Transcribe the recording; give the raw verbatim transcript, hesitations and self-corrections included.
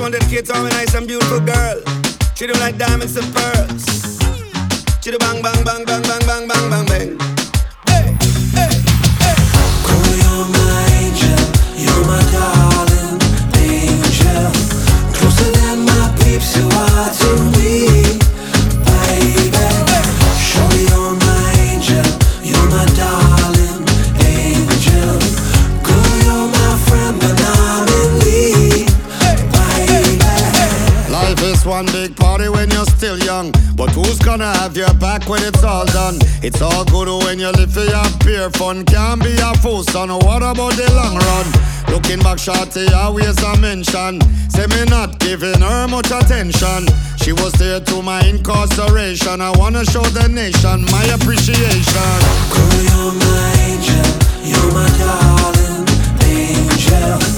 one dedicate to all my nice and beautiful girl. She do like diamonds and pearls. She do bang, bang, bang, bang, bang, bang, bang, bang, bang. Hey, hey, hey. Girl, you're my angel, you're my darling angel. Closer than my peeps, you are to me, baby. Surely you're my angel, you're my darling angel. Girl, you're my friend, but I'm in need, baby. Life is one big party when you're still young, but who's gonna have your back when it's all done? It's all good when you live for your pure fun. Can't be a fool, son. What about the long run? Looking back, shorty, always a mention. Say me not giving her much attention. She was there to my incarceration. I wanna show the nation my appreciation. Girl, you're my angel, you're my darling angel.